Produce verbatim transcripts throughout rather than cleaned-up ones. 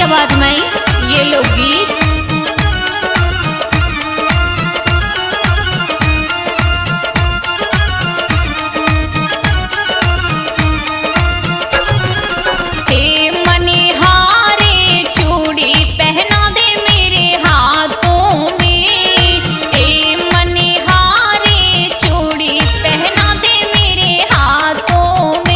बात माई, ये लो गीत। हे मनिहारे चूड़ी पहना दे मेरे हाथों में, हे मनिहारे चूड़ी पहना दे मेरे हाथों में।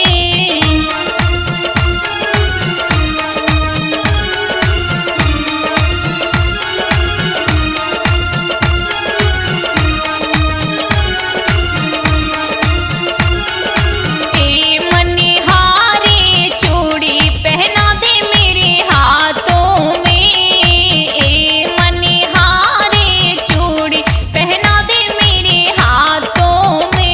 हे मनिहारे चूड़ी पहना दे मेरे हाथों में, हे मनिहारे चूड़ी पहना दे मेरे हाथों में।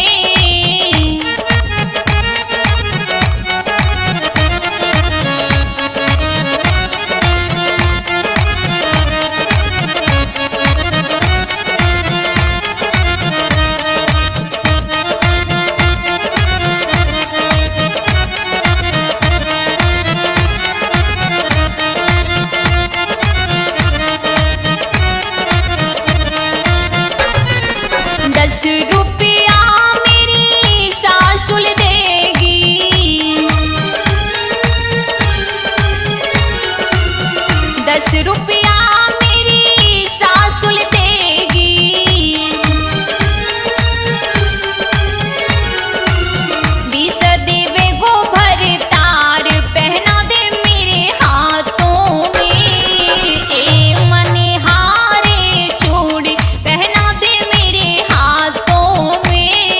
दस रुपया मेरी सासुल देगी, दस रुपया मेरी सासुल देगी। बीस देवे गोबर तार पहना दे मेरे हाथों में, ए मनिहारे चूड़ी पहना दे मेरे हाथों में।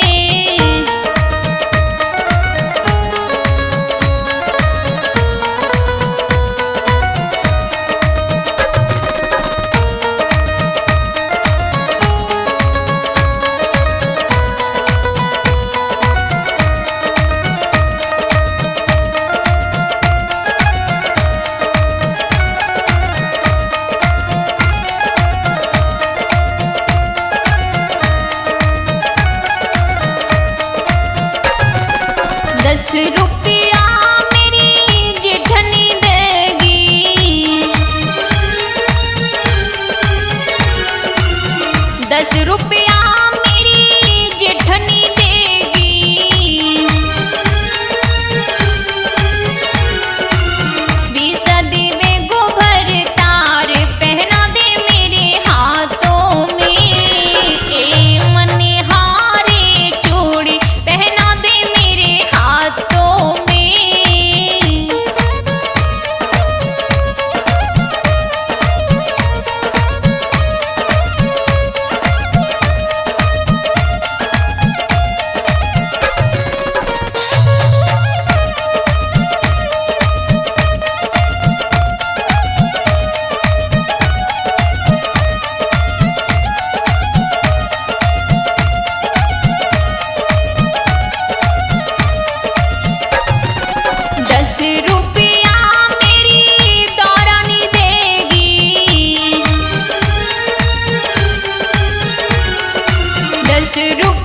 दस रुपया मेरी जेठनी देगी, दस रुपया मेरी जेठनी देगी। बीस देवे गोबर तार पहना दे मेरे हाथों में, ए मनिहारे चूड़ी पहना दे मेरे हाथों में। दस रुपया मेरी दौरानी देगी, दस रुपया